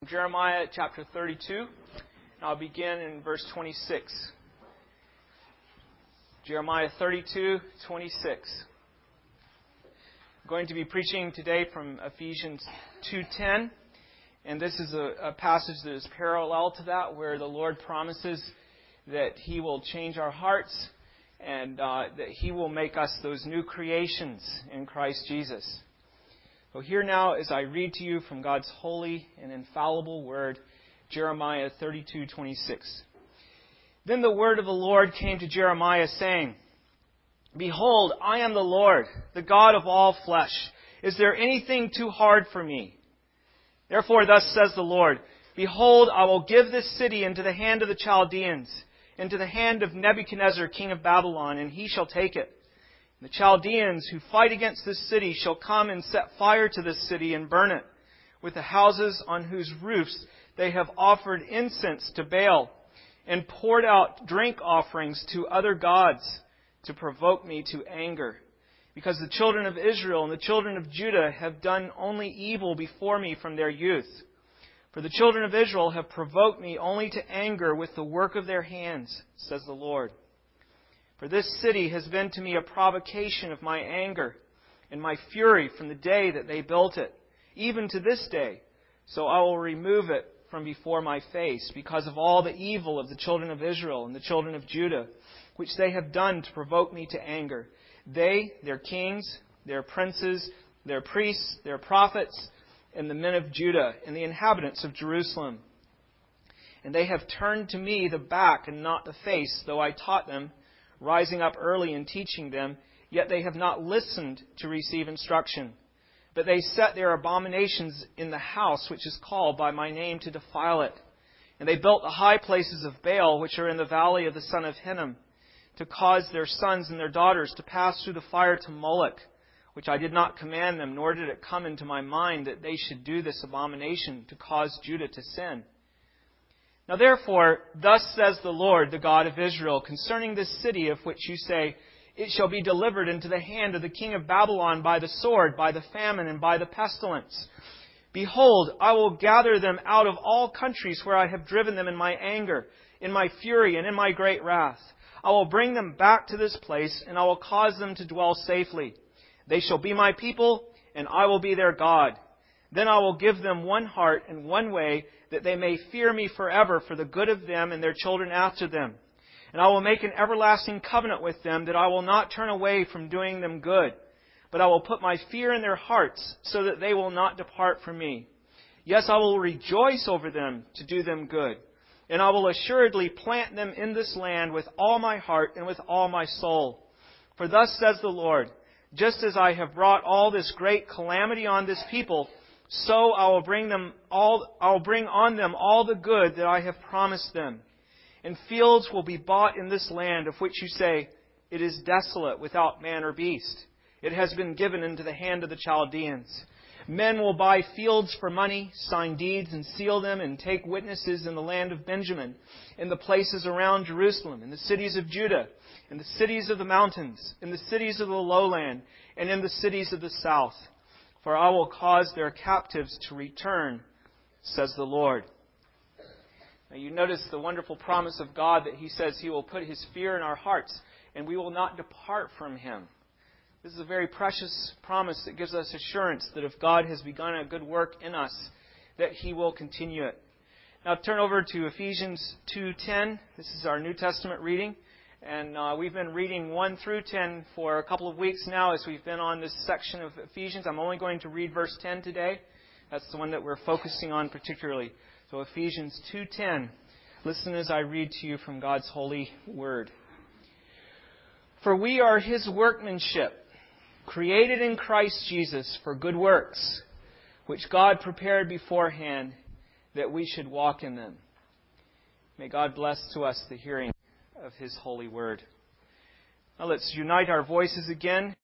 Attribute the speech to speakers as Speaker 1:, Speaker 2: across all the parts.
Speaker 1: Jeremiah chapter 32, and I'll begin in verse 26. Jeremiah 32, 26. I'm going to be preaching today from Ephesians 2:10, and this is a passage that is parallel to that, where the Lord promises that He will change our hearts and that He will make us those new creations in Christ Jesus. So hear now as I read to you from God's holy and infallible word, Jeremiah 32:26. Then the word of the Lord came to Jeremiah, saying, Behold, I am the Lord, the God of all flesh. Is there anything too hard for me? Therefore thus says the Lord, Behold, I will give this city into the hand of the Chaldeans, into the hand of Nebuchadnezzar, king of Babylon, and he shall take it. The Chaldeans who fight against this city shall come and set fire to this city and burn it, with the houses on whose roofs they have offered incense to Baal, and poured out drink offerings to other gods to provoke me to anger. Because the children of Israel and the children of Judah have done only evil before me from their youth. For the children of Israel have provoked me only to anger with the work of their hands, says the Lord. For this city has been to me a provocation of my anger and my fury from the day that they built it, even to this day. So I will remove it from before my face, because of all the evil of the children of Israel and the children of Judah, which they have done to provoke me to anger. They, their kings, their princes, their priests, their prophets, and the men of Judah, and the inhabitants of Jerusalem. And they have turned to me the back and not the face, though I taught them, rising up early and teaching them, yet they have not listened to receive instruction. But they set their abominations in the house which is called by my name to defile it. And they built the high places of Baal, which are in the valley of the son of Hinnom, to cause their sons and their daughters to pass through the fire to Moloch, which I did not command them, nor did it come into my mind that they should do this abomination to cause Judah to sin. Now therefore, thus says the Lord, the God of Israel, concerning this city of which you say, It shall be delivered into the hand of the king of Babylon by the sword, by the famine, and by the pestilence. Behold, I will gather them out of all countries where I have driven them in my anger, in my fury, and in my great wrath. I will bring them back to this place, and I will cause them to dwell safely. They shall be my people, and I will be their God. Then I will give them one heart and one way, that they may fear me forever for the good of them and their children after them. And I will make an everlasting covenant with them, that I will not turn away from doing them good. But I will put my fear in their hearts, so that they will not depart from me. Yes, I will rejoice over them to do them good. And I will assuredly plant them in this land with all my heart and with all my soul. For thus says the Lord, just as I have brought all this great calamity on this people, so I will bring on them all the good that I have promised them. And fields will be bought in this land, of which you say, It is desolate without man or beast. It has been given into the hand of the Chaldeans. Men will buy fields for money, sign deeds and seal them, and take witnesses in the land of Benjamin, in the places around Jerusalem, in the cities of Judah, in the cities of the mountains, in the cities of the lowland, and in the cities of the south. For I will cause their captives to return, says the Lord. Now you notice the wonderful promise of God that He says He will put His fear in our hearts, and we will not depart from Him. This is a very precious promise that gives us assurance that if God has begun a good work in us, that He will continue it. Now turn over to Ephesians 2:10. This is our New Testament reading. And we've been reading 1 through 10 for a couple of weeks now as we've been on this section of Ephesians. I'm only going to read verse 10 today. That's the one that we're focusing on particularly. So Ephesians 2:10. Listen as I read to you from God's holy word. For we are His workmanship, created in Christ Jesus for good works, which God prepared beforehand that we should walk in them. May God bless to us the hearing of His holy word. Now let's unite our voices again.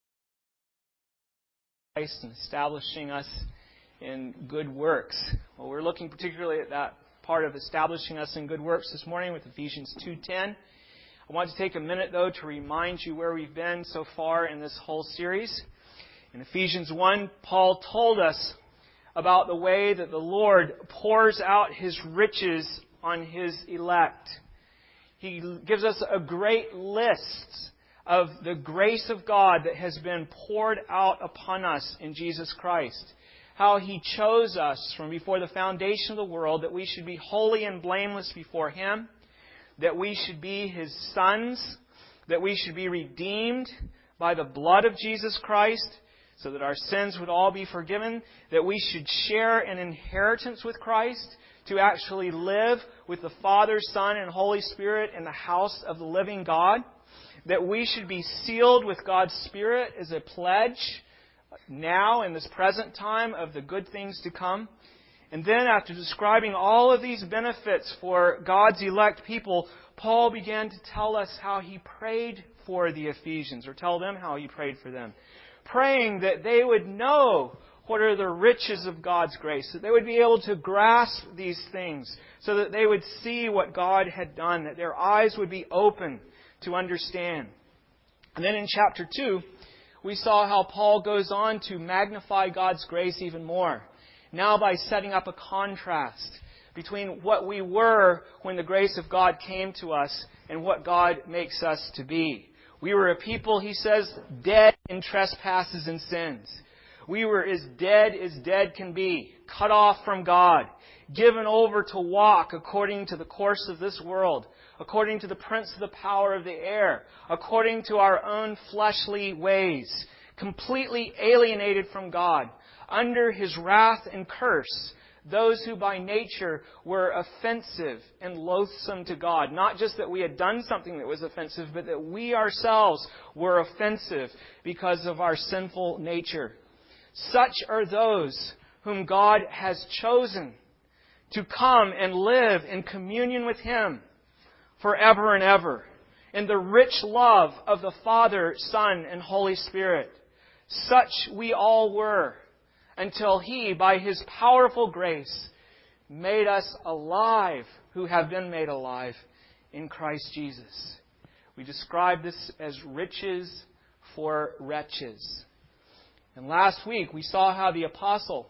Speaker 1: Christ and establishing us in good works. Well, we're looking particularly at that part of establishing us in good works this morning with Ephesians 2:10. I want to take a minute, though, to remind you where we've been so far in this whole series. In Ephesians 1, Paul told us about the way that the Lord pours out His riches on His elect. He gives us a great list of the grace of God that has been poured out upon us in Jesus Christ. How He chose us from before the foundation of the world, that we should be holy and blameless before Him, that we should be His sons, that we should be redeemed by the blood of Jesus Christ, so that our sins would all be forgiven, that we should share an inheritance with Christ, to actually live with the Father, Son, and Holy Spirit in the house of the living God, that we should be sealed with God's Spirit as a pledge now in this present time of the good things to come. And then after describing all of these benefits for God's elect people, Paul began to tell us how he prayed for the Ephesians, or tell them how he prayed for them, praying that they would know what are the riches of God's grace, that they would be able to grasp these things, so that they would see what God had done, that their eyes would be open to understand. And then in chapter 2, we saw how Paul goes on to magnify God's grace even more, now by setting up a contrast between what we were when the grace of God came to us and what God makes us to be. We were a people, he says, dead in trespasses and sins. We were as dead can be, cut off from God, given over to walk according to the course of this world, according to the prince of the power of the air, according to our own fleshly ways, completely alienated from God, under His wrath and curse, those who by nature were offensive and loathsome to God. Not just that we had done something that was offensive, but that we ourselves were offensive because of our sinful nature. Such are those whom God has chosen to come and live in communion with Him forever and ever, in the rich love of the Father, Son, and Holy Spirit. Such we all were, until He, by His powerful grace, made us alive, who have been made alive in Christ Jesus. We describe this as riches for wretches. And last week we saw how the apostle,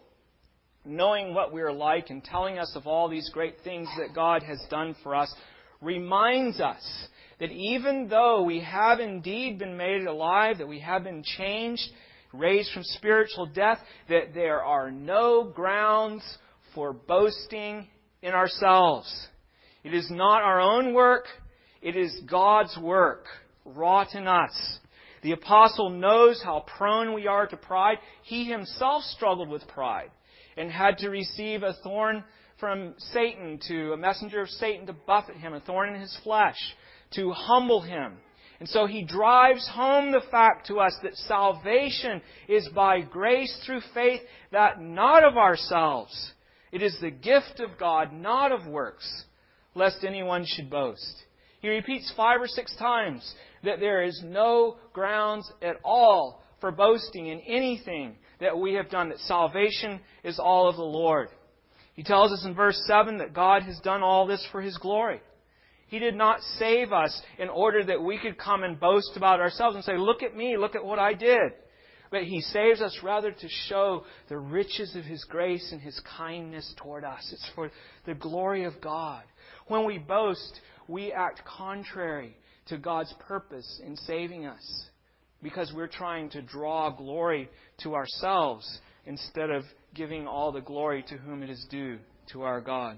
Speaker 1: knowing what we are like and telling us of all these great things that God has done for us, reminds us that even though we have indeed been made alive, that we have been changed, raised from spiritual death, that there are no grounds for boasting in ourselves. It is not our own work, it is God's work wrought in us. The apostle knows how prone we are to pride. He himself struggled with pride and had to receive a thorn from Satan, a messenger of Satan to buffet him, a thorn in his flesh, to humble him. And so he drives home the fact to us that salvation is by grace through faith, that not of ourselves. It is the gift of God, not of works, lest anyone should boast. He repeats 5 or 6 times that there is no grounds at all for boasting in anything that we have done, that salvation is all of the Lord. He tells us in verse 7 that God has done all this for His glory. He did not save us in order that we could come and boast about ourselves and say, look at me, look at what I did. But He saves us rather to show the riches of His grace and His kindness toward us. It's for the glory of God. When we boast, we act contrary to God's purpose in saving us, because we're trying to draw glory to ourselves instead of giving all the glory to whom it is due, to our God.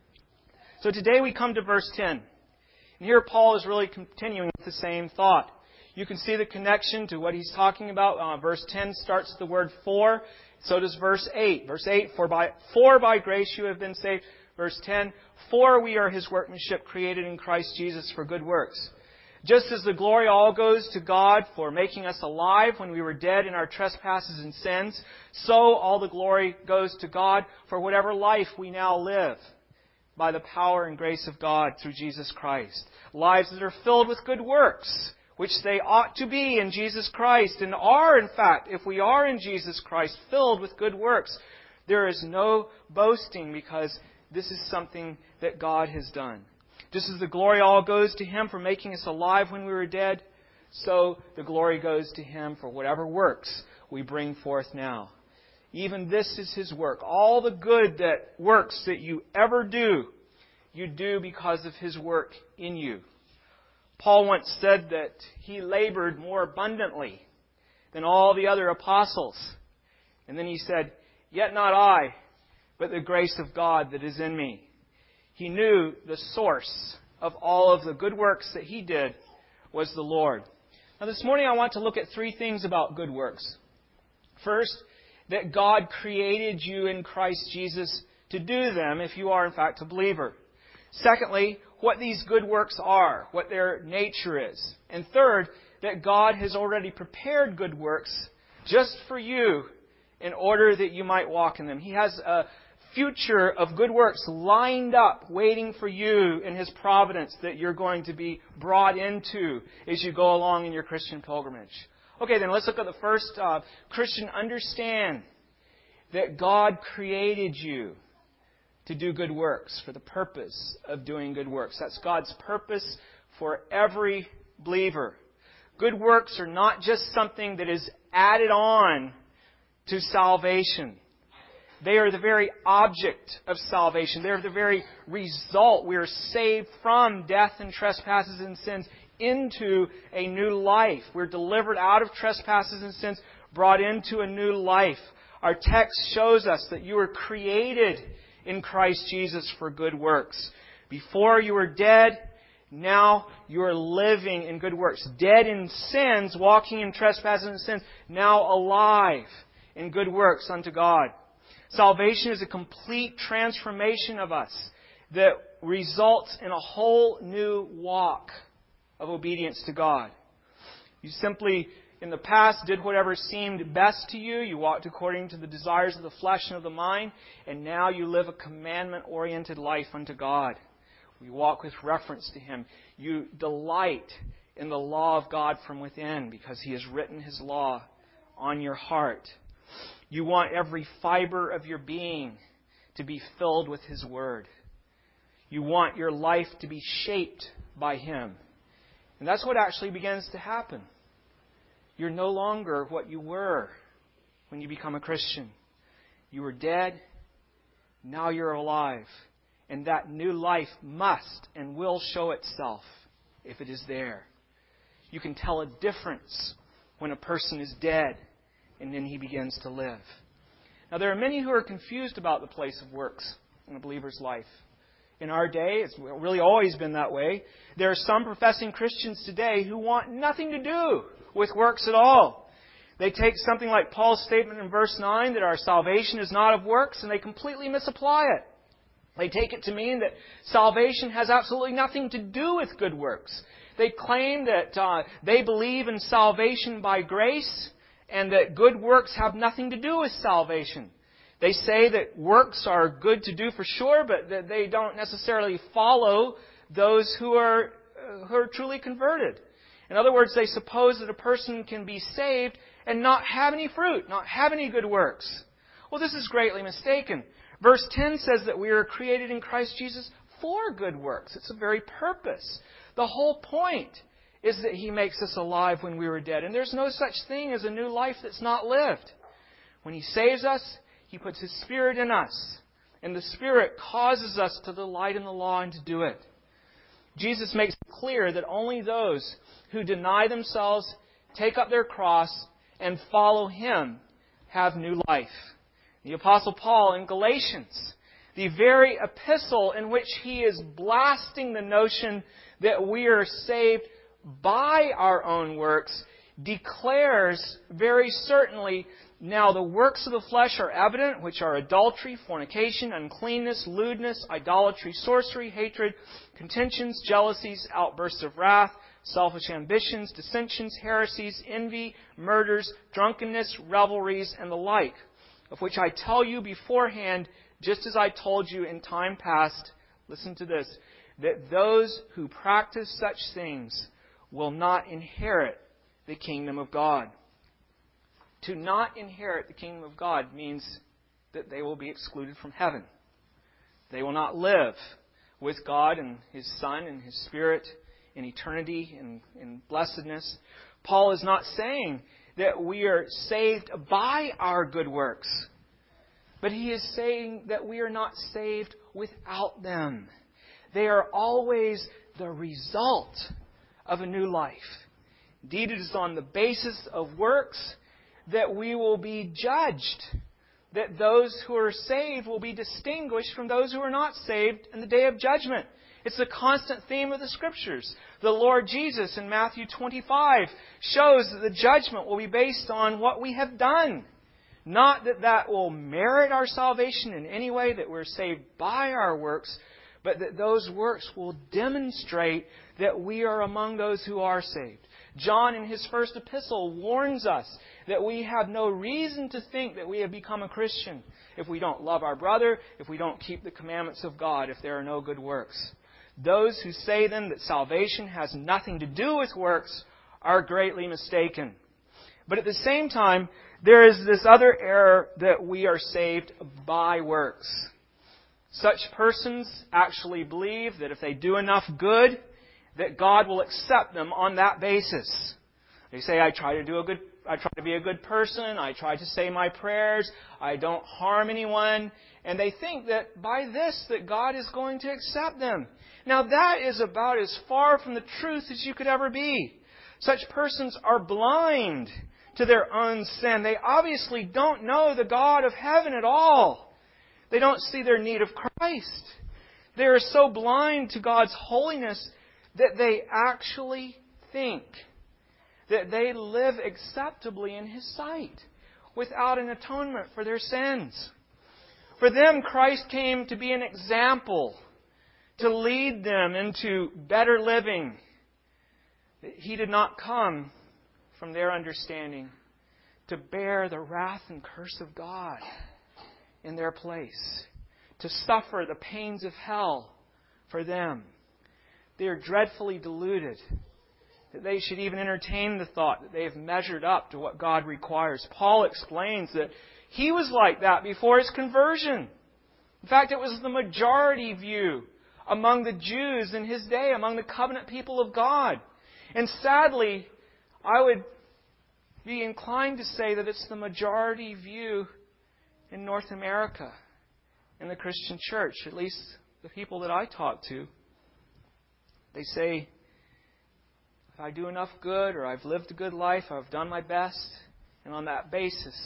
Speaker 1: So today we come to verse 10. And here Paul is really continuing with the same thought. You can see the connection to what he's talking about. Verse 10 starts with the word for. So does verse 8. Verse 8, for by grace you have been saved. Verse 10, for we are His workmanship, created in Christ Jesus for good works. Just as the glory all goes to God for making us alive when we were dead in our trespasses and sins, so all the glory goes to God for whatever life we now live by the power and grace of God through Jesus Christ. Lives that are filled with good works, which they ought to be in Jesus Christ, and are, in fact, if we are in Jesus Christ, filled with good works. There is no boasting, because this is something that God has done. Just as the glory all goes to Him for making us alive when we were dead, so the glory goes to Him for whatever works we bring forth now. Even this is His work. All the good works that you ever do, you do because of His work in you. Paul once said that he labored more abundantly than all the other apostles. And then he said, "Yet not I, but the grace of God that is in me." He knew the source of all of the good works that he did was the Lord. Now this morning I want to look at three things about good works. First, that God created you in Christ Jesus to do them if you are in fact a believer. Secondly, what these good works are, what their nature is. And third, that God has already prepared good works just for you in order that you might walk in them. He has a future of good works lined up, waiting for you in His providence that you're going to be brought into as you go along in your Christian pilgrimage. Okay, then let's look at the first. Christian, understand that God created you to do good works for the purpose of doing good works. That's God's purpose for every believer. Good works are not just something that is added on to salvation. They are the very object of salvation. They are the very result. We are saved from death and trespasses and sins into a new life. We're delivered out of trespasses and sins, brought into a new life. Our text shows us that you were created in Christ Jesus for good works. Before you were dead, now you are living in good works. Dead in sins, walking in trespasses and sins, now alive in good works unto God. Salvation is a complete transformation of us that results in a whole new walk of obedience to God. You simply, in the past, did whatever seemed best to you. You walked according to the desires of the flesh and of the mind. And now you live a commandment-oriented life unto God. You walk with reference to Him. You delight in the law of God from within because He has written His law on your heart. You want every fiber of your being to be filled with His Word. You want your life to be shaped by Him. And that's what actually begins to happen. You're no longer what you were when you become a Christian. You were dead, now you're alive. And that new life must and will show itself if it is there. You can tell a difference when a person is dead and then he begins to live. Now there are many who are confused about the place of works in a believer's life. In our day, it's really always been that way. There are some professing Christians today who want nothing to do with works at all. They take something like Paul's statement in verse 9 that our salvation is not of works, and they completely misapply it. They take it to mean that salvation has absolutely nothing to do with good works. They claim that they believe in salvation by grace and that good works have nothing to do with salvation. They say that works are good to do for sure, but that they don't necessarily follow those who are truly converted. In other words, they suppose that a person can be saved and not have any fruit, not have any good works. Well, this is greatly mistaken. Verse 10 says that we are created in Christ Jesus for good works. It's the very purpose. The whole point is that He makes us alive when we were dead. And there's no such thing as a new life that's not lived. When He saves us, He puts His Spirit in us. And the Spirit causes us to delight in the law and to do it. Jesus makes it clear that only those who deny themselves, take up their cross, and follow Him have new life. The Apostle Paul in Galatians, the very epistle in which he is blasting the notion that we are saved by our own works, declares very certainly, now the works of the flesh are evident, which are adultery, fornication, uncleanness, lewdness, idolatry, sorcery, hatred, contentions, jealousies, outbursts of wrath, selfish ambitions, dissensions, heresies, envy, murders, drunkenness, revelries, and the like, of which I tell you beforehand, just as I told you in time past, listen to this, that those who practice such things will not inherit the kingdom of God. To not inherit the kingdom of God means that they will be excluded from heaven. They will not live with God and His Son and His Spirit in eternity and in blessedness. Paul is not saying that we are saved by our good works. But He is saying that we are not saved without them. They are always the result of a new life. Indeed, it is on the basis of works that we will be judged, that those who are saved will be distinguished from those who are not saved in the day of judgment. It's the constant theme of the Scriptures. The Lord Jesus in Matthew 25 shows that the judgment will be based on what we have done. Not that that will merit our salvation in any way, that we're saved by our works, but that those works will demonstrate that we are among those who are saved. John in his first epistle warns us that we have no reason to think that we have become a Christian if we don't love our brother, if we don't keep the commandments of God, if there are no good works. Those who say then that salvation has nothing to do with works are greatly mistaken. But at the same time, there is this other error that we are saved by works. Such persons actually believe that if they do enough good, that God will accept them on that basis. They say, I try to be a good person, I try to say my prayers, I don't harm anyone, and they think that by this that God is going to accept them. Now that is about as far from the truth as you could ever be. Such persons are blind to their own sin. They obviously don't know the God of heaven at all. They don't see their need of Christ. They are so blind to God's holiness that they actually think that they live acceptably in His sight without an atonement for their sins. For them, Christ came to be an example, to lead them into better living. He did not come, from their understanding, to bear the wrath and curse of God in their place, to suffer the pains of hell for them. They are dreadfully deluded that they should even entertain the thought that they have measured up to what God requires. Paul explains that he was like that before his conversion. In fact, it was the majority view among the Jews in his day, among the covenant people of God. And sadly, I would be inclined to say that it's the majority view in North America, in the Christian church, at least the people that I talk to. They say, if I do enough good, or I've lived a good life, I've done my best, and on that basis,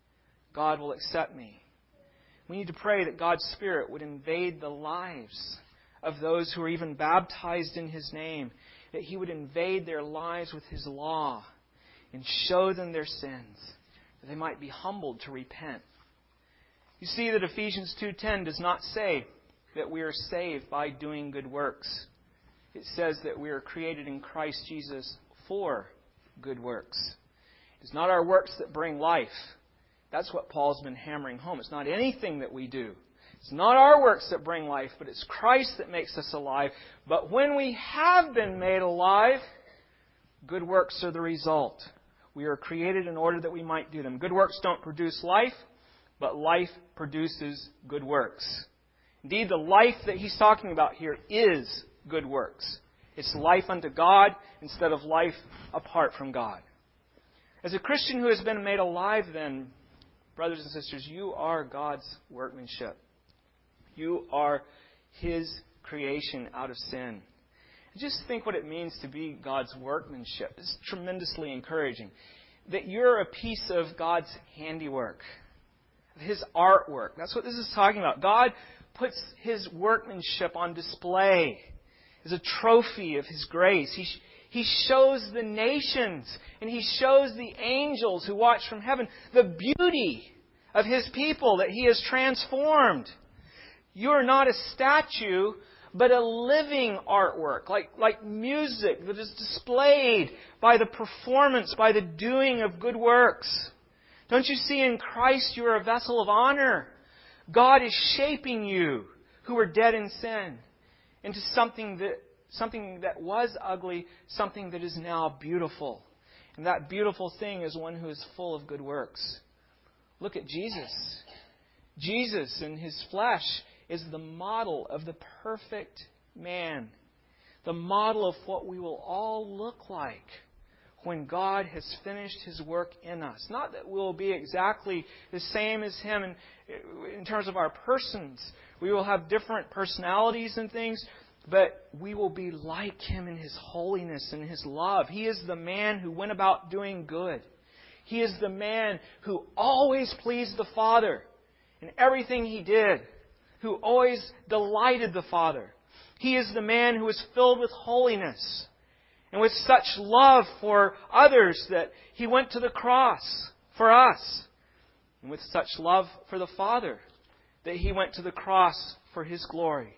Speaker 1: God will accept me. We need to pray that God's Spirit would invade the lives of those who are even baptized in His name, that He would invade their lives with His law and show them their sins, that they might be humbled to repent. You see that Ephesians 2:10 does not say that we are saved by doing good works. It says that we are created in Christ Jesus for good works. It's not our works that bring life. That's what Paul's been hammering home. It's not anything that we do. It's not our works that bring life, but it's Christ that makes us alive. But when we have been made alive, good works are the result. We are created in order that we might do them. Good works don't produce life, but life produces good works. Indeed, the life that he's talking about here is good works. It's life unto God instead of life apart from God. As a Christian who has been made alive then, brothers and sisters, you are God's workmanship. You are His creation out of sin. Just think what it means to be God's workmanship. It's tremendously encouraging. That you're a piece of God's handiwork, His artwork. That's what this is talking about. God puts His workmanship on display as a trophy of His grace. He shows the nations and He shows the angels who watch from heaven the beauty of His people that He has transformed. You are not a statue, but a living artwork, like music that is displayed by the performance, by the doing of good works. Don't you see in Christ you are a vessel of honor? God is shaping you, who were dead in sin, into something that was ugly, something that is now beautiful. And that beautiful thing is one who is full of good works. Look at Jesus. Jesus in His flesh is the model of the perfect man. The model of what we will all look like when God has finished His work in us. Not that we'll be exactly the same as Him in terms of our persons. We will have different personalities and things, but we will be like Him in His holiness and His love. He is the man who went about doing good. He is the man who always pleased the Father in everything He did, who always delighted the Father. He is the man who was filled with holiness and with such love for others that He went to the cross for us, and with such love for the Father that He went to the cross for His glory.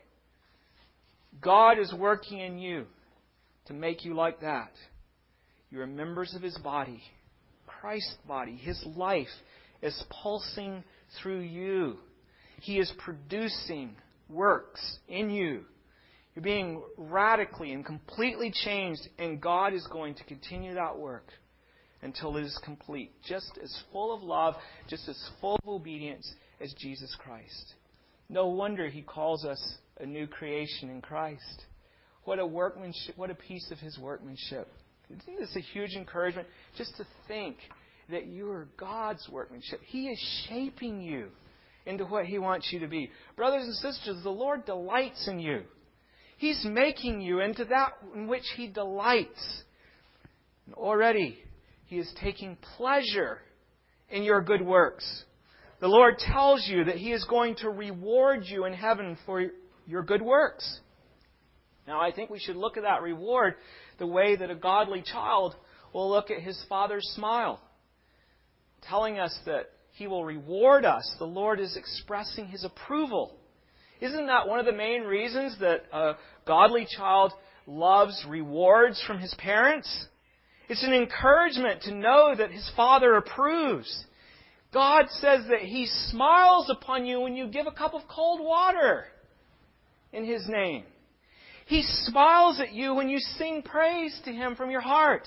Speaker 1: God is working in you to make you like that. You are members of His body, Christ's body. His life is pulsing through you. He is producing works in you. You're being radically and completely changed, and God is going to continue that work until it is complete. Just as full of love, just as full of obedience as Jesus Christ. No wonder He calls us a new creation in Christ. What a workmanship, what a piece of His workmanship. Isn't this a huge encouragement? Just to think that you are God's workmanship. He is shaping you into what He wants you to be. Brothers and sisters, the Lord delights in you. He's making you into that in which He delights. And already He is taking pleasure in your good works. The Lord tells you that He is going to reward you in heaven for your good works. Now, I think we should look at that reward the way that a godly child will look at his father's smile, telling us that He will reward us. The Lord is expressing His approval. Isn't that one of the main reasons that a godly child loves rewards from his parents? It's an encouragement to know that his Father approves. God says that He smiles upon you when you give a cup of cold water in His name. He smiles at you when you sing praise to Him from your heart.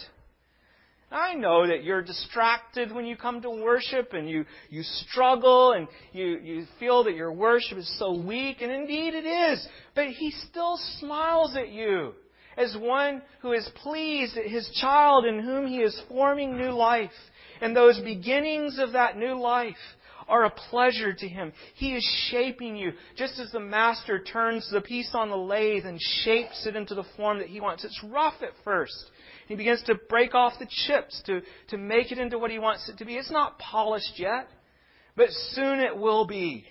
Speaker 1: I know that you're distracted when you come to worship, and you struggle, and you feel that your worship is so weak, and indeed it is. But He still smiles at you as one who is pleased at His child in whom He is forming new life. And those beginnings of that new life are a pleasure to Him. He is shaping you, just as the master turns the piece on the lathe and shapes it into the form that he wants. It's rough at first. He begins to break off the chips to make it into what He wants it to be. It's not polished yet, but soon it will be.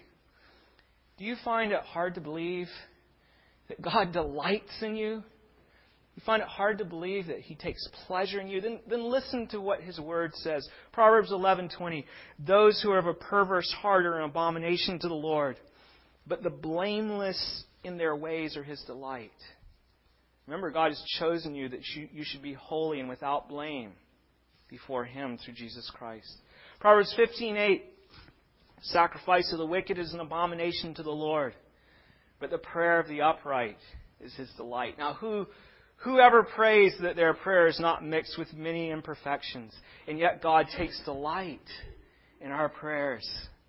Speaker 1: Do you find it hard to believe that God delights in you? You find it hard to believe that He takes pleasure in you? Then listen to what His Word says. Proverbs 11:20. Those who are of a perverse heart are an abomination to the Lord, but the blameless in their ways are His delight. Remember, God has chosen you that you should be holy and without blame before Him through Jesus Christ. Proverbs 15:8. Sacrifice of the wicked is an abomination to the Lord, but the prayer of the upright is His delight. Now, whoever prays that their prayer is not mixed with many imperfections, and yet God takes delight in our prayers.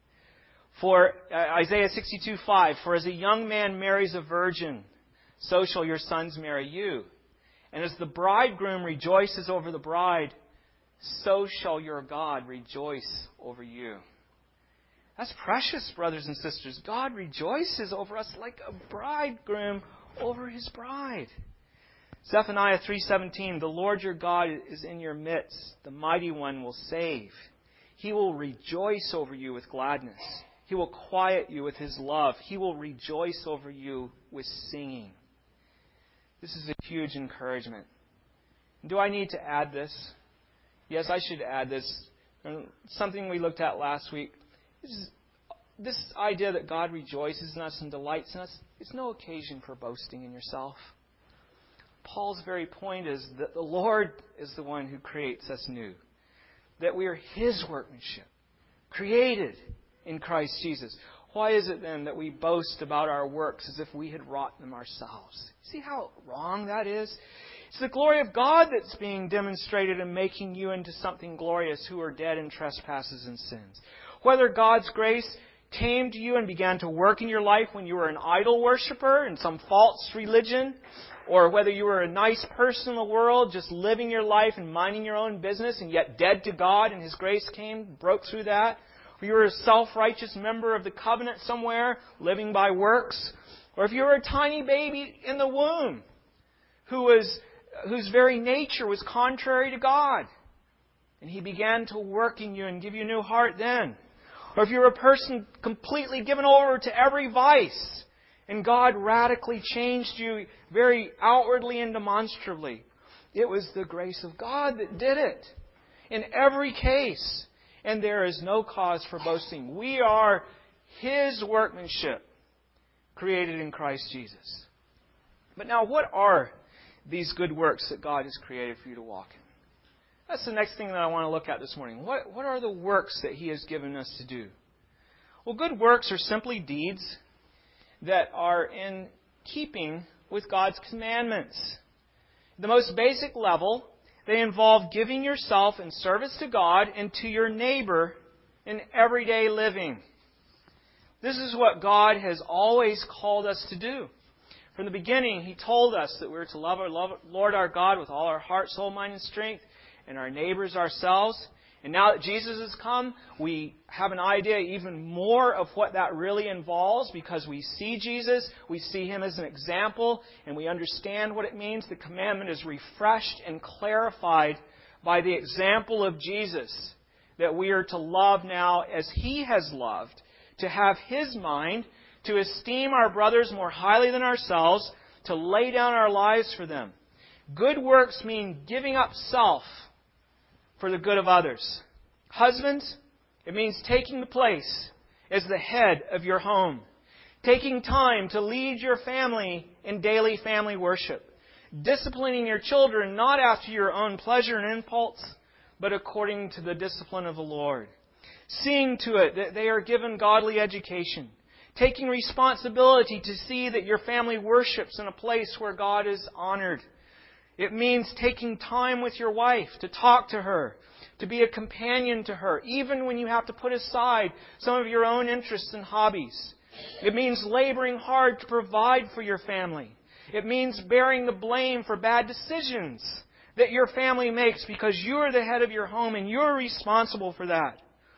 Speaker 1: For Isaiah 62:5, for as a young man marries a virgin, so shall your sons marry you. And as the bridegroom rejoices over the bride, so shall your God rejoice over you. That's precious, brothers and sisters. God rejoices over us like a bridegroom over his bride. Zephaniah 3:17, the Lord your God is in your midst. The mighty one will save. He will rejoice over you with gladness. He will quiet you with His love. He will rejoice over you with singing. This is a huge encouragement. Do I need to add this? Yes, I should add this. Something we looked at last week. This idea that God rejoices in us and delights in us, it's no occasion for boasting in yourself. Paul's very point is that the Lord is the one who creates us new. That we are His workmanship, created in Christ Jesus. Why is it then that we boast about our works as if we had wrought them ourselves? See how wrong that is? It's the glory of God that's being demonstrated in making you into something glorious who are dead in trespasses and sins. Whether God's grace came to you and began to work in your life when you were an idol worshiper in some false religion, or whether you were a nice person in the world, just living your life and minding your own business and yet dead to God and His grace came, broke through that, or you were a self-righteous member of the covenant somewhere, living by works, or if you were a tiny baby in the womb whose very nature was contrary to God, and He began to work in you and give you a new heart then. Or if you're a person completely given over to every vice, and God radically changed you very outwardly and demonstrably, it was the grace of God that did it. In every case. And there is no cause for boasting. We are His workmanship, created in Christ Jesus. But now, what are these good works that God has created for you to walk in? That's the next thing that I want to look at this morning. What are the works that He has given us to do? Well, good works are simply deeds that are in keeping with God's commandments. The most basic level, they involve giving yourself in service to God and to your neighbor in everyday living. This is what God has always called us to do. From the beginning, He told us that we're to love our Lord our God with all our heart, soul, mind, and strength, and our neighbors ourselves. And now that Jesus has come, we have an idea even more of what that really involves because we see Jesus, we see Him as an example, and we understand what it means. The commandment is refreshed and clarified by the example of Jesus, that we are to love now as He has loved, to have His mind, to esteem our brothers more highly than ourselves, to lay down our lives for them. Good works mean giving up self for the good of others. Husbands, it means taking the place as the head of your home. Taking time to lead your family in daily family worship. Disciplining your children not after your own pleasure and impulse, but according to the discipline of the Lord. Seeing to it that they are given godly education. Taking responsibility to see that your family worships in a place where God is honored. It means taking time with your wife to talk to her, to be a companion to her, even when you have to put aside some of your own interests and hobbies. It means laboring hard to provide for your family. It means bearing the blame for bad decisions that your family makes because you are the head of your home and you're responsible for that.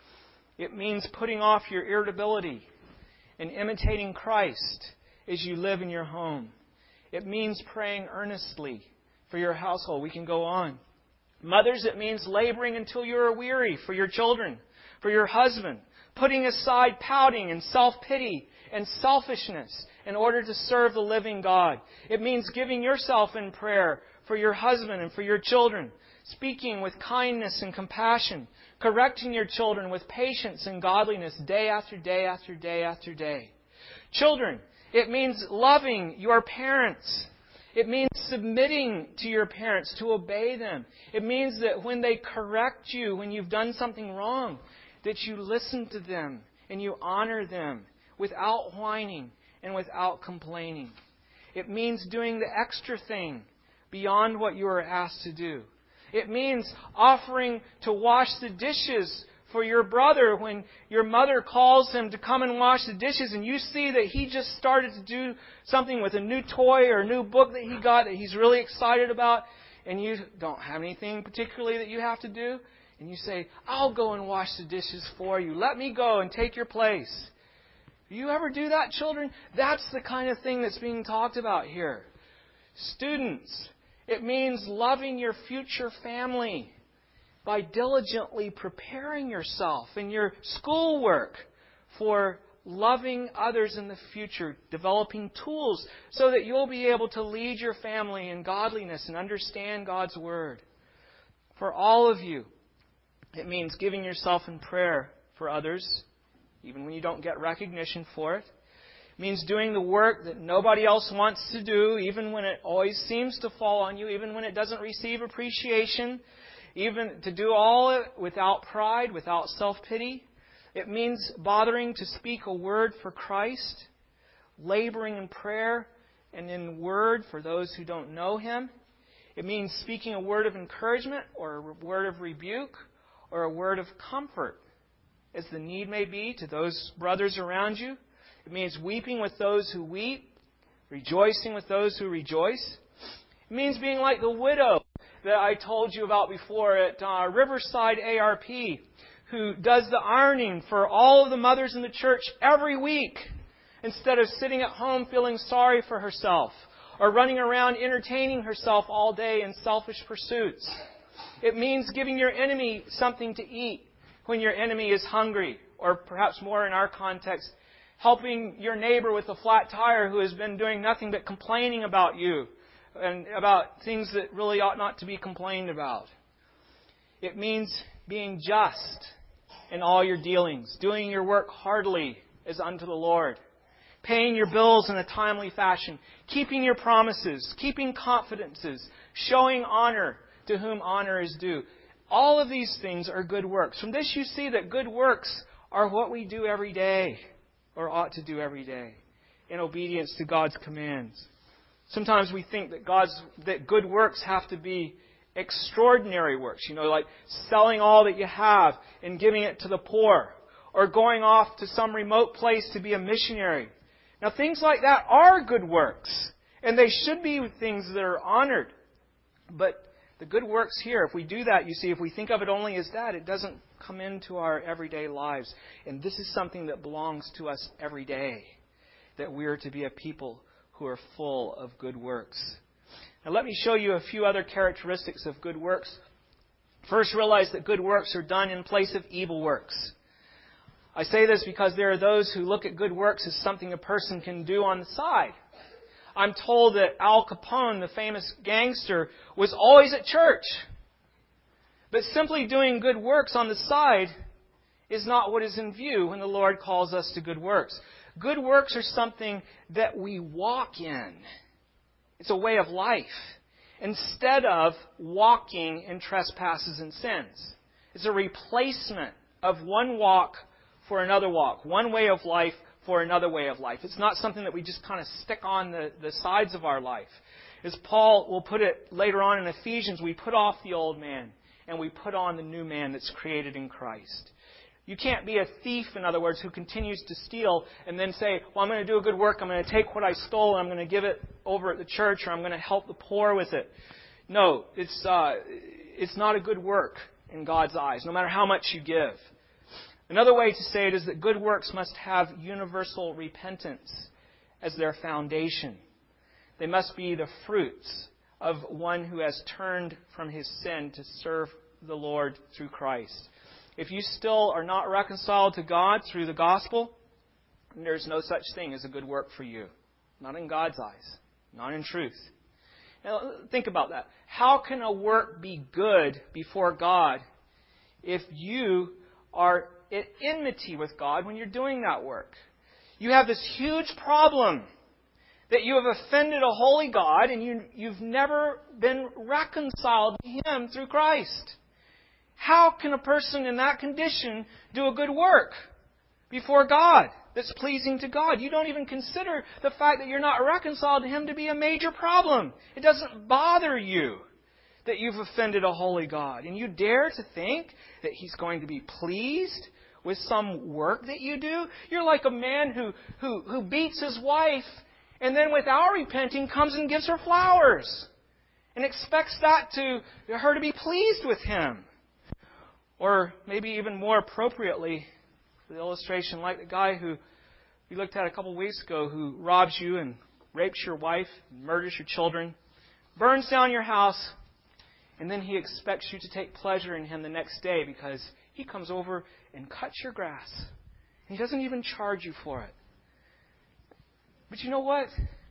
Speaker 1: It means putting off your irritability and imitating Christ as you live in your home. It means praying earnestly for your household. We can go on. Mothers, it means laboring until you are weary for your children, for your husband, putting aside pouting and self-pity and selfishness in order to serve the living God. It means giving yourself in prayer for your husband and for your children, speaking with kindness and compassion, correcting your children with patience and godliness day after day after day after day. Children, it means loving your parents. It means submitting to your parents, to obey them. It means that when they correct you, when you've done something wrong, that you listen to them and you honor them without whining and without complaining. It means doing the extra thing beyond what you are asked to do. It means offering to wash the dishes for your brother when your mother calls him to come and wash the dishes and you see that he just started to do something with a new toy or a new book that he got that he's really excited about and you don't have anything particularly that you have to do. And you say, I'll go and wash the dishes for you. Let me go and take your place. Do you ever do that, children? That's the kind of thing that's being talked about here. Students, it means loving your future family by diligently preparing yourself in your schoolwork for loving others in the future, developing tools so that you'll be able to lead your family in godliness and understand God's Word. For all of you, it means giving yourself in prayer for others, even when you don't get recognition for it. It means doing the work that nobody else wants to do, even when it always seems to fall on you, even when it doesn't receive appreciation, even to do all it without pride, without self-pity. It means bothering to speak a word for Christ, laboring in prayer and in word for those who don't know Him. It means speaking a word of encouragement or a word of rebuke or a word of comfort as the need may be to those brothers around you. It means weeping with those who weep, rejoicing with those who rejoice. It means being like the widow that I told you about before at Riverside ARP, who does the ironing for all of the mothers in the church every week, instead of sitting at home feeling sorry for herself or running around entertaining herself all day in selfish pursuits. It means giving your enemy something to eat when your enemy is hungry, or perhaps more in our context, helping your neighbor with a flat tire who has been doing nothing but complaining about you and about things that really ought not to be complained about. It means being just in all your dealings, doing your work heartily as unto the Lord, paying your bills in a timely fashion, keeping your promises, keeping confidences, showing honor to whom honor is due. All of these things are good works. From this you see that good works are what we do every day, or ought to do every day, in obedience to God's commands. Sometimes we think that good works have to be extraordinary works, like selling all that you have and giving it to the poor, or going off to some remote place to be a missionary. Now, things like that are good works, and they should be things that are honored. But the good works here, if we do that, you see, if we think of it only as that, it doesn't come into our everyday lives. And this is something that belongs to us every day, that we are to be a people who are full of good works. Now let me show you a few other characteristics of good works. First, realize that good works are done in place of evil works. I say this because there are those who look at good works as something a person can do on the side. I'm told that Al Capone, the famous gangster, was always at church. But simply doing good works on the side is not what is in view when the Lord calls us to good works. Good works are something that we walk in. It's a way of life, instead of walking in trespasses and sins. It's a replacement of one walk for another walk, one way of life for another way of life. It's not something that we just kind of stick on the sides of our life. As Paul will put it later on in Ephesians, we put off the old man and we put on the new man that's created in Christ. You can't be a thief, in other words, who continues to steal and then say, well, I'm going to do a good work. I'm going to take what I stole and I'm going to give it over at the church, or I'm going to help the poor with it. No, it's not a good work in God's eyes, no matter how much you give. Another way to say it is that good works must have universal repentance as their foundation. They must be the fruits of one who has turned from his sin to serve the Lord through Christ. If you still are not reconciled to God through the gospel, there's no such thing as a good work for you. Not in God's eyes. Not in truth. Now, think about that. How can a work be good before God if you are at enmity with God when you're doing that work? You have this huge problem that you have offended a holy God and you've never been reconciled to Him through Christ. How can a person in that condition do a good work before God that's pleasing to God? You don't even consider the fact that you're not reconciled to Him to be a major problem. It doesn't bother you that you've offended a holy God. And you dare to think that He's going to be pleased with some work that you do? You're like a man who beats his wife and then without repenting comes and gives her flowers and expects her to be pleased with him. Or maybe even more appropriately, the illustration like the guy who we looked at a couple of weeks ago who robs you and rapes your wife, murders your children, burns down your house, and then he expects you to take pleasure in him the next day because he comes over and cuts your grass. He doesn't even charge you for it. But you know what?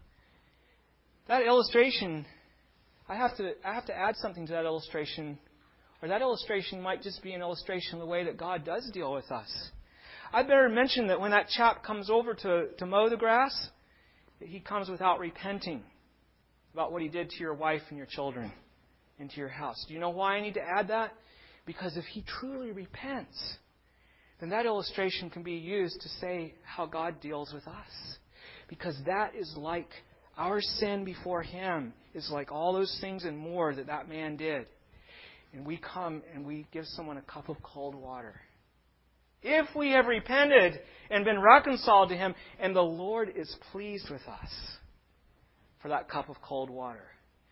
Speaker 1: That illustration, I have to add something to that illustration. Or that illustration might just be an illustration of the way that God does deal with us. I better mention that when that chap comes over to mow the grass, that he comes without repenting about what he did to your wife and your children and to your house. Do you know why I need to add that? Because if he truly repents, then that illustration can be used to say how God deals with us. Because that is like our sin before Him is like all those things and more that man did. And we come and we give someone a cup of cold water. if we have repented and been reconciled to Him, and the Lord is pleased with us for that cup of cold water.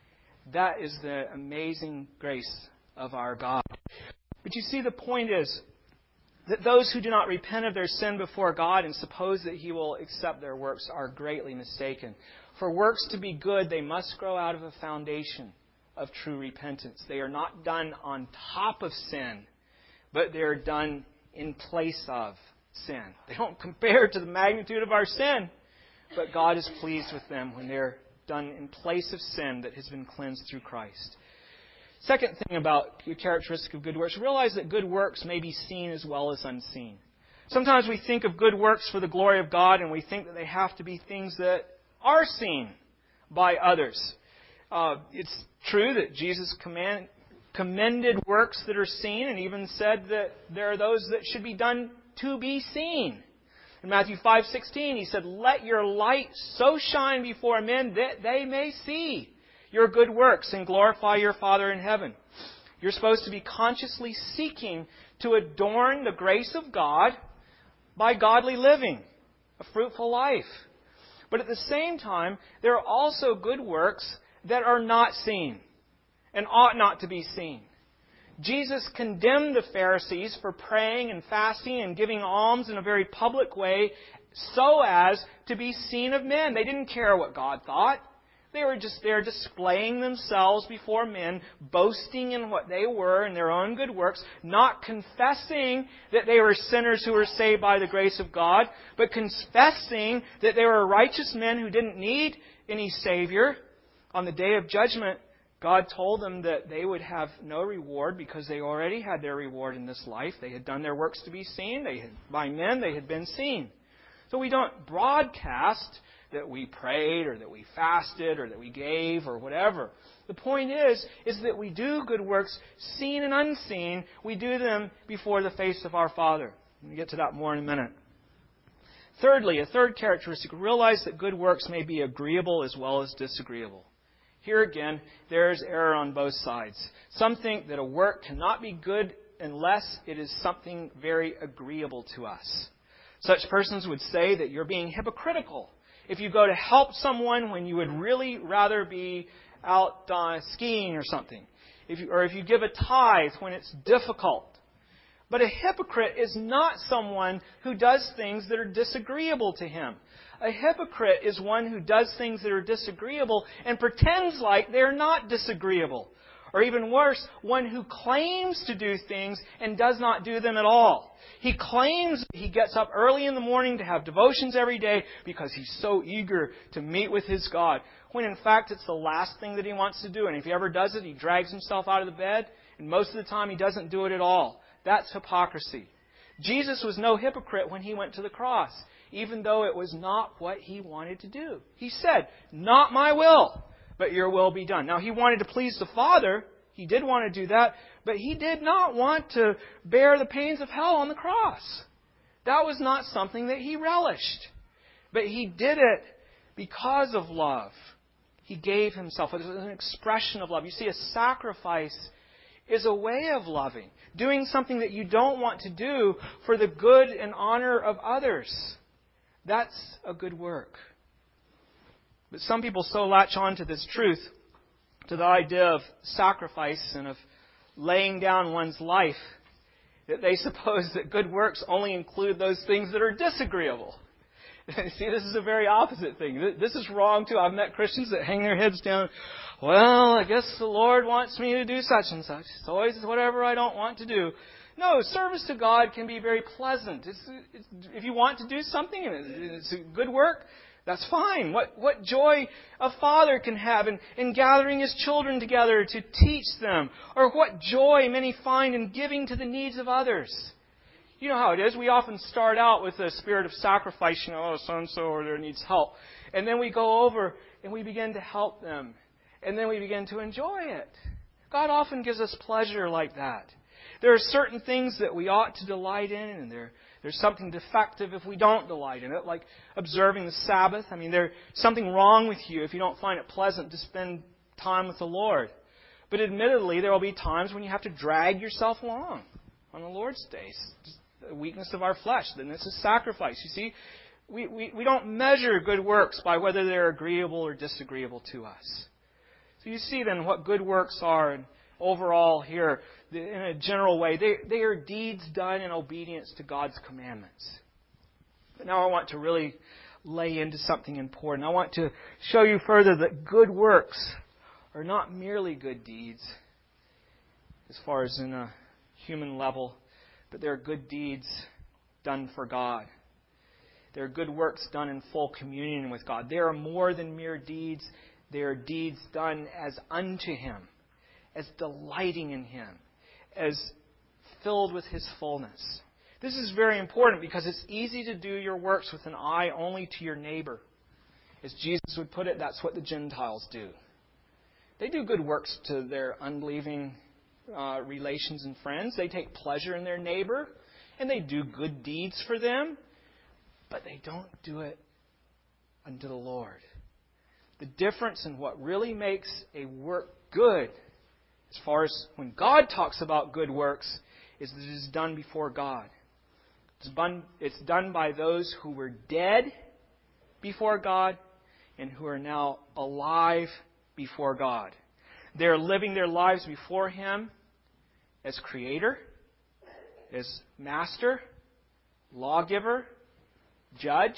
Speaker 1: That is the amazing grace of our God. But you see, the point is that those who do not repent of their sin before God and suppose that He will accept their works are greatly mistaken. For works to be good, they must grow out of a foundation of true repentance. They are not done on top of sin, but they are done in place of sin. They don't compare to the magnitude of our sin, but God is pleased with them when they're done in place of sin that has been cleansed through Christ. Second thing about the characteristic of good works, realize that good works may be seen as well as unseen. Sometimes we think of good works for the glory of God, and we think that they have to be things that are seen by others. It's true that Jesus commended works that are seen, and even said that there are those that should be done to be seen. In Matthew 5:16, He said, "Let your light so shine before men that they may see your good works and glorify your Father in heaven." You're supposed to be consciously seeking to adorn the grace of God by godly living, a fruitful life. But at the same time, there are also good works that are not seen and ought not to be seen. Jesus condemned the Pharisees for praying and fasting and giving alms in a very public way so as to be seen of men. They didn't care what God thought. They were just there displaying themselves before men, boasting in what they were in their own good works, not confessing that they were sinners who were saved by the grace of God, but confessing that they were righteous men who didn't need any Savior. On the day of judgment, God told them that they would have no reward because they already had their reward in this life. They had done their works to be seen. By men, they had been seen. So we don't broadcast that we prayed or that we fasted or that we gave or whatever. The point is that we do good works, seen and unseen. We do them before the face of our Father. We'll get to that more in a minute. Thirdly, a third characteristic, realize that good works may be agreeable as well as disagreeable. Here again, there is error on both sides. Some think that a work cannot be good unless it is something very agreeable to us. Such persons would say that you're being hypocritical if you go to help someone when you would really rather be out skiing or something. If you give a tithe when it's difficult. But a hypocrite is not someone who does things that are disagreeable to him. A hypocrite is one who does things that are disagreeable and pretends like they're not disagreeable. Or even worse, one who claims to do things and does not do them at all. He claims he gets up early in the morning to have devotions every day because he's so eager to meet with his God, when in fact it's the last thing that he wants to do. And if he ever does it, he drags himself out of the bed, and most of the time he doesn't do it at all. That's hypocrisy. Jesus was no hypocrite when He went to the cross, even though it was not what He wanted to do. He said, "Not my will, but your will be done." Now, He wanted to please the Father. He did want to do that, but He did not want to bear the pains of hell on the cross. That was not something that He relished. But He did it because of love. He gave Himself. It was an expression of love. You see, a sacrifice is a way of loving. Doing something that you don't want to do for the good and honor of others. That's a good work. But some people so latch on to this truth, to the idea of sacrifice and of laying down one's life, that they suppose that good works only include those things that are disagreeable. See, this is a very opposite thing. This is wrong too. I've met Christians that hang their heads down. Well, I guess the Lord wants me to do such and such. It's always whatever I don't want to do. No, service to God can be very pleasant. If you want to do something and it's a good work, that's fine. What joy a father can have in gathering his children together to teach them. Or what joy many find in giving to the needs of others. You know how it is. We often start out with a spirit of sacrifice. So-and-so or there needs help. And then we go over and we begin to help them. And then we begin to enjoy it. God often gives us pleasure like that. There are certain things that we ought to delight in, and there's something defective if we don't delight in it, like observing the Sabbath. I mean, there's something wrong with you if you don't find it pleasant to spend time with the Lord. But admittedly, there will be times when you have to drag yourself along on the Lord's days. the weakness of our flesh. Then it's a sacrifice. You see, we don't measure good works by whether they're agreeable or disagreeable to us. So you see then what good works are, and overall here, in a general way, they are deeds done in obedience to God's commandments. But now I want to really lay into something important. I want to show you further that good works are not merely good deeds, as far as in a human level, but they're good deeds done for God. They're good works done in full communion with God. They are more than mere deeds. They are deeds done as unto Him, as delighting in Him, as filled with His fullness. This is very important because it's easy to do your works with an eye only to your neighbor. As Jesus would put it, that's what the Gentiles do. They do good works to their unbelieving relations and friends. They take pleasure in their neighbor, and they do good deeds for them, but they don't do it unto the Lord. The difference in what really makes a work good, as far as when God talks about good works, is that it is done before God. It's done by those who were dead before God and who are now alive before God. They're living their lives before Him as Creator, as Master, Lawgiver, Judge,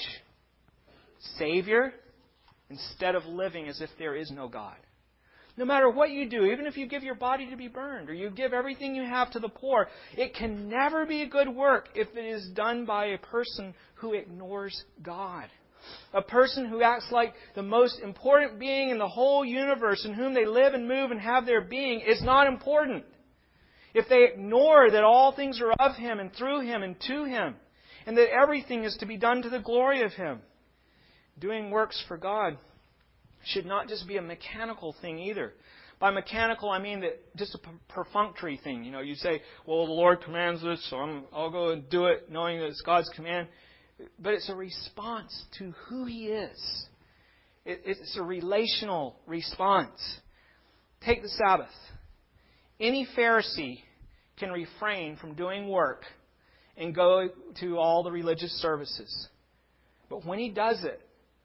Speaker 1: Savior, instead of living as if there is no God. No matter what you do, even if you give your body to be burned or you give everything you have to the poor, it can never be a good work if it is done by a person who ignores God. A person who acts like the most important being in the whole universe, in whom they live and move and have their being, is not important. If they ignore that all things are of Him and through Him and to Him, and that everything is to be done to the glory of Him, doing works for God should not just be a mechanical thing either. By mechanical, I mean that just a perfunctory thing. You know, you say, well, the Lord commands this, so I'll go and do it, knowing that it's God's command. But it's a response to who He is. It's a relational response. Take the Sabbath. Any Pharisee can refrain from doing work and go to all the religious services. But when he does it,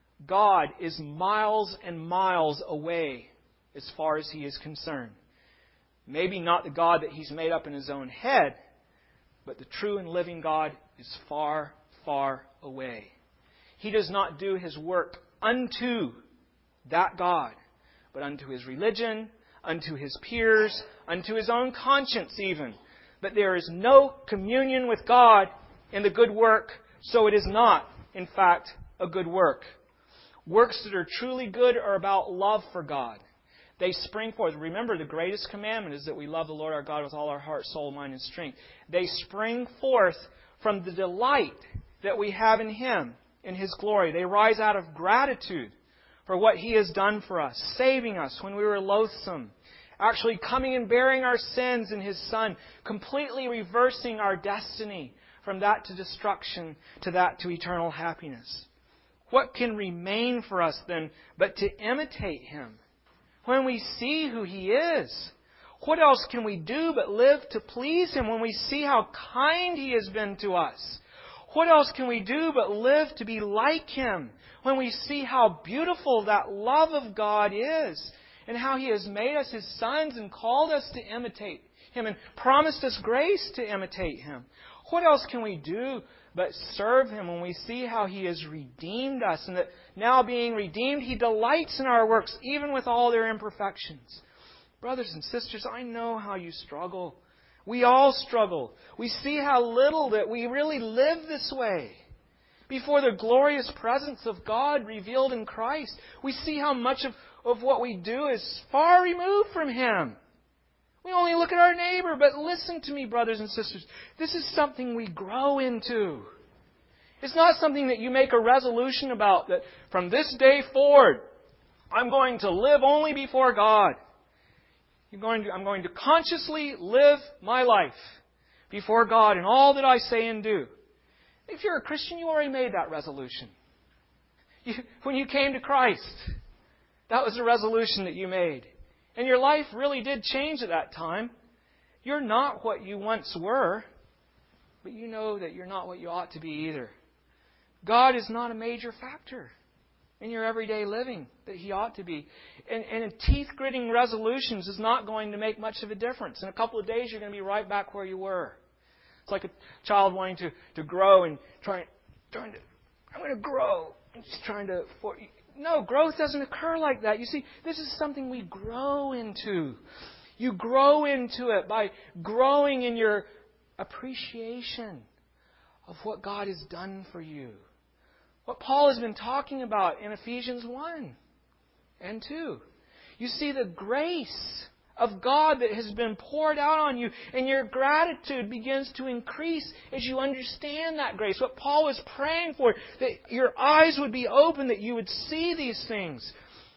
Speaker 1: God is miles and miles away as far as He is concerned. Maybe not the God that he's made up in his own head, but the true and living God is far, far away. He does not do His work unto that God, but unto his religion, unto his peers, unto his own conscience even. But there is no communion with God in the good work, so it is not, in fact, a good work. Works that are truly good are about love for God. They spring forth. Remember, the greatest commandment is that we love the Lord our God with all our heart, soul, mind, and strength. They spring forth from the delight that we have in Him, in His glory. They rise out of gratitude for what He has done for us, saving us when we were loathsome, actually coming and bearing our sins in His Son, completely reversing our destiny from that to destruction to that to eternal happiness. What can remain for us then but to imitate Him? When we see who He is, what else can we do but live to please Him when we see how kind He has been to us? What else can we do but live to be like Him when we see how beautiful that love of God is and how He has made us His sons and called us to imitate Him and promised us grace to imitate Him? What else can we do but serve Him when we see how He has redeemed us and that now being redeemed, He delights in our works even with all their imperfections? Brothers and sisters, I know how you struggle. We all struggle. We see how little that we really live this way. Before the glorious presence of God revealed in Christ, we see how much of what we do is far removed from Him. We only look at our neighbor, but listen to me, brothers and sisters. This is something we grow into. It's not something that you make a resolution about, that from this day forward, I'm going to live only before God. I'm going to consciously live my life before God in all that I say and do. If you're a Christian, you already made that resolution. When you came to Christ, that was a resolution that you made. And your life really did change at that time. You're not what you once were. but you know that you're not what you ought to be either. God is not a major factor in your everyday living that He ought to be. And teeth-gritting resolutions is not going to make much of a difference. In a couple of days, you're going to be right back where you were. It's like a child wanting to grow and trying to, I'm going to grow. And just trying to... No, growth doesn't occur like that. You see, this is something we grow into. You grow into it by growing in your appreciation of what God has done for you. What Paul has been talking about in Ephesians 1 and 2. You see the grace of God that has been poured out on you, and your gratitude begins to increase as you understand that grace. What Paul was praying for, that your eyes would be open, that you would see these things.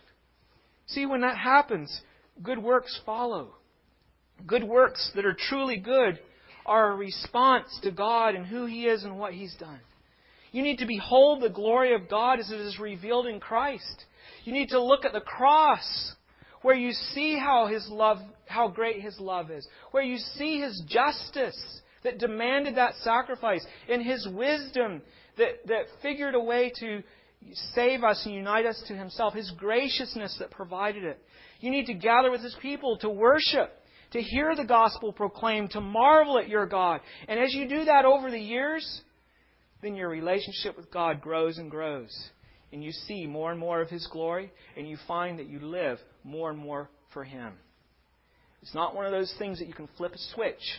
Speaker 1: See, when that happens, good works follow. Good works that are truly good are a response to God and who He is and what He's done. You need to behold the glory of God as it is revealed in Christ. You need to look at the cross, where you see how great His love is, where you see His justice that demanded that sacrifice, and His wisdom that figured a way to save us and unite us to Himself, His graciousness that provided it. You need to gather with His people to worship, to hear the gospel proclaimed, to marvel at your God. And as you do that over the years, then your relationship with God grows and grows. And you see more and more of His glory, and you find that you live more and more for Him. It's not one of those things that you can flip a switch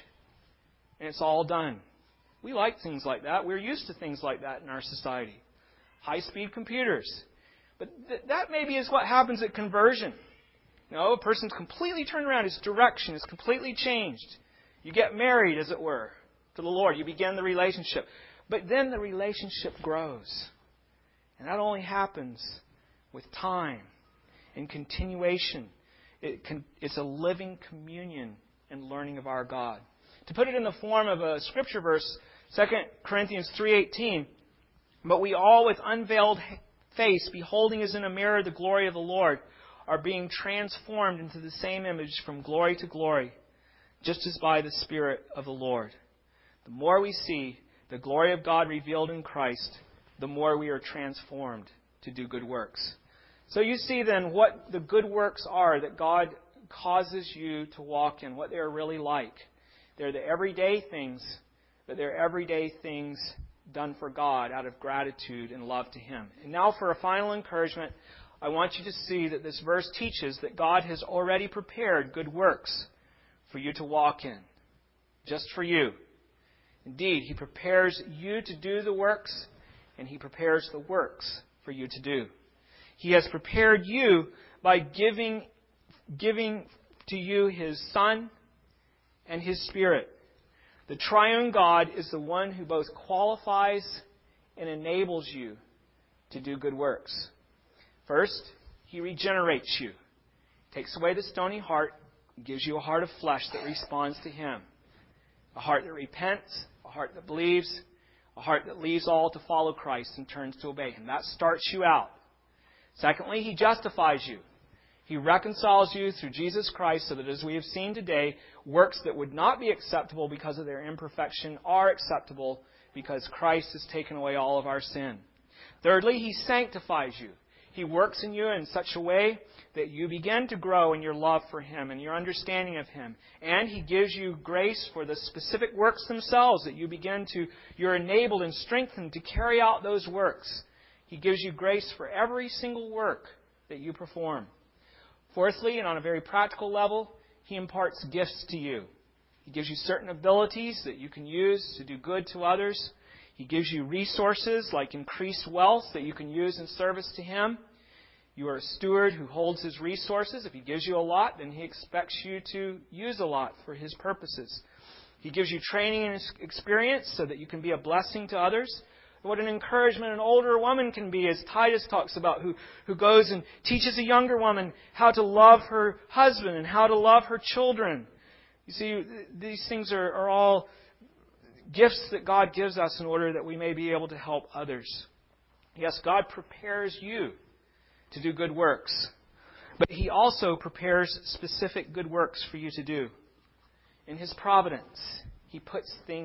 Speaker 1: and it's all done. We like things like that. We're used to things like that in our society. High-speed computers. But that maybe is what happens at conversion. You know, a person's completely turned around. His direction is completely changed. You get married, as it were, to the Lord. You begin the relationship. But then the relationship grows. And that only happens with time and continuation. It's a living communion and learning of our God. To put it in the form of a scripture verse, 2 Corinthians 3:18, but we all with unveiled face, beholding as in a mirror the glory of the Lord, are being transformed into the same image from glory to glory, just as by the Spirit of the Lord. The more we see the glory of God revealed in Christ, the more we are transformed to do good works. So you see then what the good works are that God causes you to walk in, what they're really like. They're the everyday things, but they're everyday things done for God out of gratitude and love to Him. And now for a final encouragement, I want you to see that this verse teaches that God has already prepared good works for you to walk in, just for you. Indeed, He prepares you to do the works, and He prepares the works for you to do. He has prepared you by giving to you His Son and His Spirit. The triune God is the one who both qualifies and enables you to do good works. First, He regenerates you. Takes away the stony heart and gives you a heart of flesh that responds to Him. A heart that repents, a heart that believes, a heart that leaves all to follow Christ and turns to obey Him. That starts you out. Secondly, He justifies you. He reconciles you through Jesus Christ so that, as we have seen today, works that would not be acceptable because of their imperfection are acceptable because Christ has taken away all of our sin. Thirdly, He sanctifies you. He works in you in such a way that you begin to grow in your love for Him and your understanding of Him. And He gives you grace for the specific works themselves that you're enabled and strengthened to carry out those works. He gives you grace for every single work that you perform. Fourthly, and on a very practical level, He imparts gifts to you. He gives you certain abilities that you can use to do good to others. He gives you resources like increased wealth that you can use in service to Him. You are a steward who holds His resources. If He gives you a lot, then He expects you to use a lot for His purposes. He gives you training and experience so that you can be a blessing to others. What an encouragement an older woman can be, as Titus talks about, who goes and teaches a younger woman how to love her husband and how to love her children. You see, these things are all gifts that God gives us in order that we may be able to help others. Yes, God prepares you to do good works, but He also prepares specific good works for you to do. In His providence, He puts things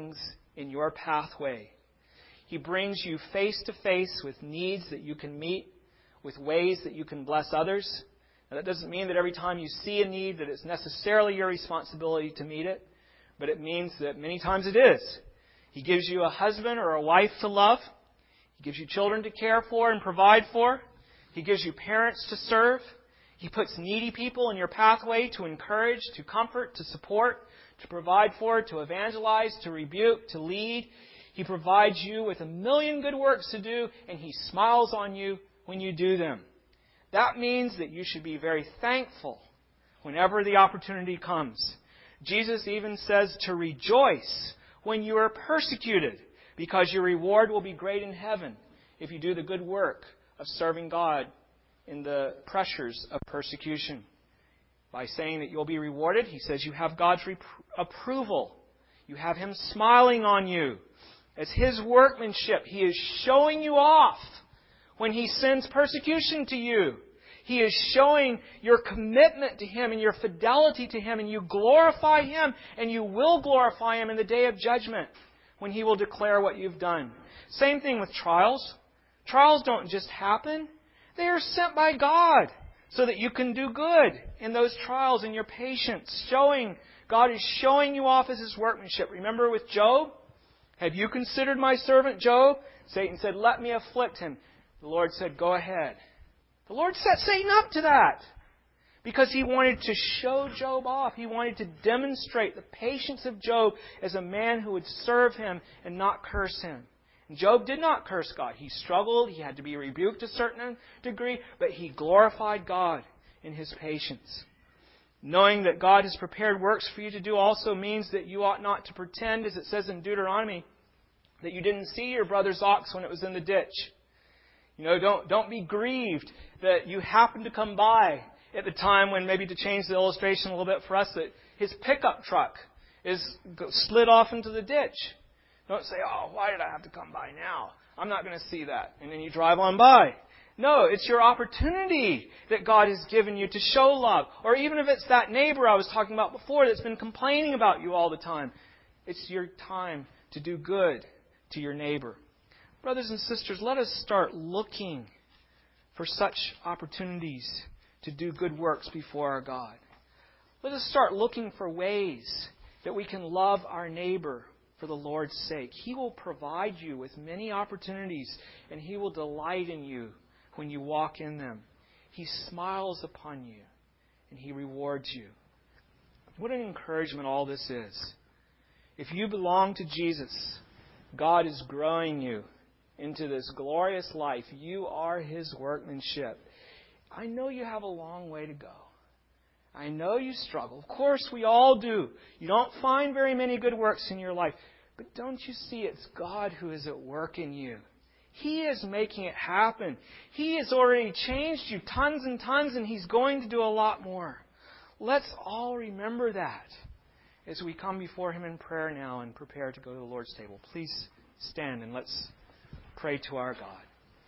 Speaker 1: in your pathway. He brings you face to face with needs that you can meet, with ways that you can bless others. Now, that doesn't mean that every time you see a need that it's necessarily your responsibility to meet it, but it means that many times it is. He gives you a husband or a wife to love. He gives you children to care for and provide for. He gives you parents to serve. He puts needy people in your pathway to encourage, to comfort, to support, to provide for, to evangelize, to rebuke, to lead. He provides you with a million good works to do, and He smiles on you when you do them. That means that you should be very thankful whenever the opportunity comes. Jesus even says to rejoice when you are persecuted, because your reward will be great in heaven if you do the good work of serving God in the pressures of persecution. By saying that you'll be rewarded, He says you have God's approval. You have Him smiling on you. As His workmanship, He is showing you off when He sends persecution to you. He is showing your commitment to Him and your fidelity to Him, and you glorify Him, and you will glorify Him in the day of judgment when He will declare what you've done. Same thing with trials. Trials don't just happen. They are sent by God so that you can do good in those trials in your patience. God is showing you off as His workmanship. Remember with Job? Have you considered my servant Job? Satan said, let me afflict him. The Lord said, go ahead. The Lord set Satan up to that because He wanted to show Job off. He wanted to demonstrate the patience of Job as a man who would serve Him and not curse Him. And Job did not curse God. He struggled. He had to be rebuked to a certain degree, but he glorified God in his patience. Knowing that God has prepared works for you to do also means that you ought not to pretend, as it says in Deuteronomy, that you didn't see your brother's ox when it was in the ditch. Don't be grieved that you happened to come by at the time when, maybe to change the illustration a little bit for us, that his pickup truck is slid off into the ditch. Don't say, oh, why did I have to come by now? I'm not going to see that. And then you drive on by. No, it's your opportunity that God has given you to show love. Or even if it's that neighbor I was talking about before that's been complaining about you all the time. It's your time to do good to your neighbor. Brothers and sisters, let us start looking for such opportunities to do good works before our God. Let us start looking for ways that we can love our neighbor for the Lord's sake. He will provide you with many opportunities, and He will delight in you when you walk in them. He smiles upon you, and He rewards you. What an encouragement all this is. If you belong to Jesus, God is growing you into this glorious life. You are His workmanship. I know you have a long way to go. I know you struggle. Of course, we all do. You don't find very many good works in your life. But don't you see it's God who is at work in you? He is making it happen. He has already changed you tons and tons, and He's going to do a lot more. Let's all remember that as we come before Him in prayer now and prepare to go to the Lord's table. Please stand and let's pray to our God.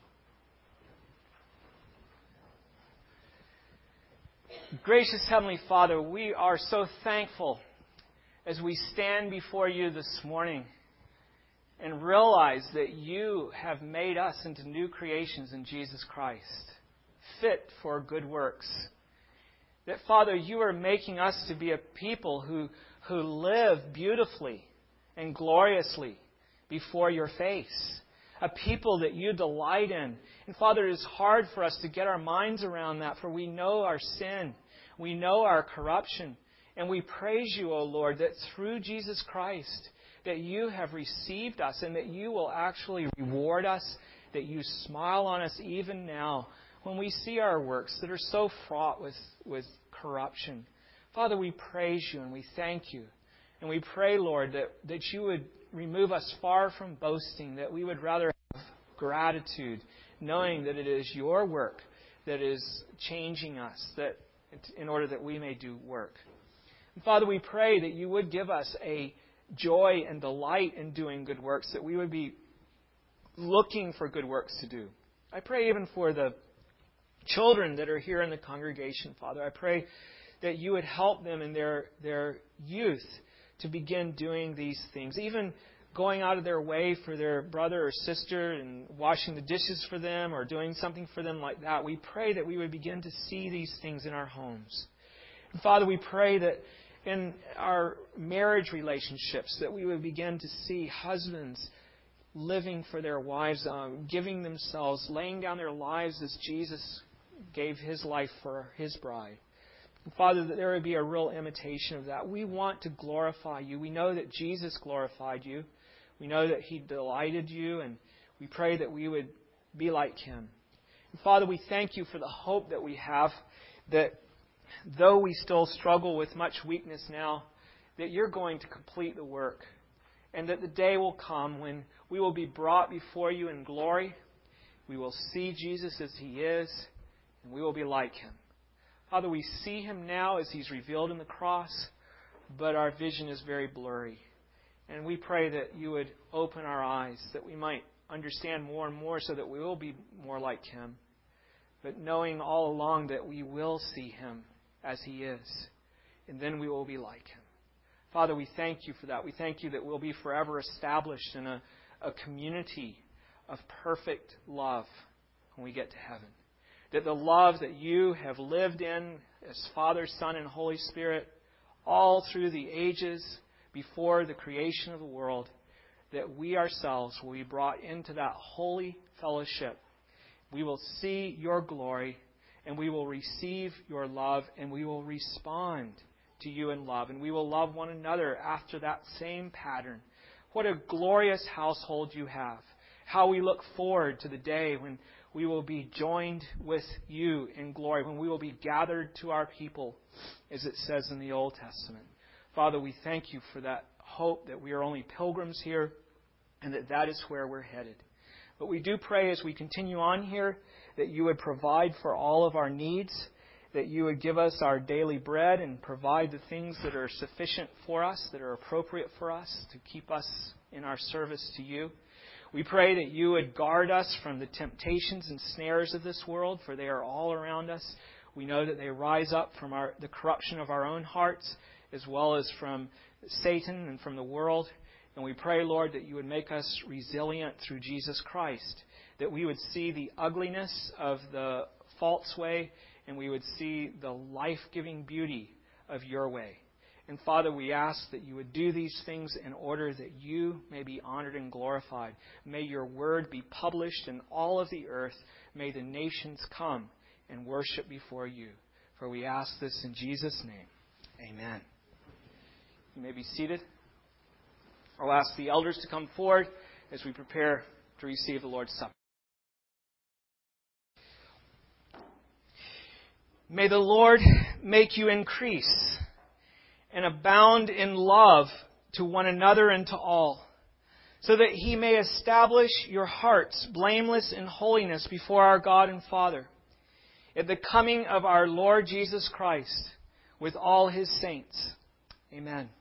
Speaker 1: Gracious Heavenly Father, we are so thankful as we stand before You this morning and realize that You have made us into new creations in Jesus Christ, fit for good works. That, Father, You are making us to be a people who live beautifully and gloriously before Your face. A people that You delight in. And Father, it is hard for us to get our minds around that, for we know our sin. We know our corruption. And we praise You, O Lord, that through Jesus Christ, that You have received us and that You will actually reward us, that You smile on us even now when we see our works that are so fraught with corruption. Father, we praise You and we thank You. And we pray, Lord, that You would remove us far from boasting, that we would rather have gratitude, knowing that it is Your work that is changing us, that in order that we may do work. And Father, we pray that You would give us a joy and delight in doing good works, that we would be looking for good works to do. I pray even for the children that are here in the congregation, Father. I pray that You would help them in their youth to begin doing these things. Even going out of their way for their brother or sister and washing the dishes for them or doing something for them like that. We pray that we would begin to see these things in our homes. And Father, we pray that in our marriage relationships, that we would begin to see husbands living for their wives, giving themselves, laying down their lives as Jesus gave His life for His bride. And Father, that there would be a real imitation of that. We want to glorify You. We know that Jesus glorified You. We know that He delighted You, and we pray that we would be like Him. And Father, we thank You for the hope that we have, that though we still struggle with much weakness now, that You're going to complete the work, and that the day will come when we will be brought before You in glory. We will see Jesus as He is, and we will be like Him. Father, we see Him now as He's revealed in the cross, but our vision is very blurry. And we pray that You would open our eyes, that we might understand more and more so that we will be more like Him. But knowing all along that we will see Him as He is, and then we will be like Him. Father, we thank You for that. We thank You that we'll be forever established in a community of perfect love when we get to heaven. That the love that You have lived in as Father, Son, and Holy Spirit all through the ages before the creation of the world, that we ourselves will be brought into that holy fellowship. We will see Your glory, and we will receive Your love, and we will respond to You in love, and we will love one another after that same pattern. What a glorious household You have. How we look forward to the day when we will be joined with You in glory, when we will be gathered to our people, as it says in the Old Testament. Father, we thank You for that hope that we are only pilgrims here, and that that is where we're headed. But we do pray as we continue on here that You would provide for all of our needs, that You would give us our daily bread and provide the things that are sufficient for us, that are appropriate for us, to keep us in our service to You. We pray that You would guard us from the temptations and snares of this world, for they are all around us. We know that they rise up from the corruption of our own hearts, as well as from Satan and from the world. And we pray, Lord, that You would make us resilient through Jesus Christ, that we would see the ugliness of the false way, and we would see the life-giving beauty of Your way. And Father, we ask that You would do these things in order that You may be honored and glorified. May Your word be published in all of the earth. May the nations come and worship before You. For we ask this in Jesus' name. Amen. You may be seated. I'll ask the elders to come forward as we prepare to receive the Lord's Supper. May the Lord make you increase and abound in love to one another and to all, so that He may establish your hearts blameless in holiness before our God and Father, at the coming of our Lord Jesus Christ with all His saints. Amen.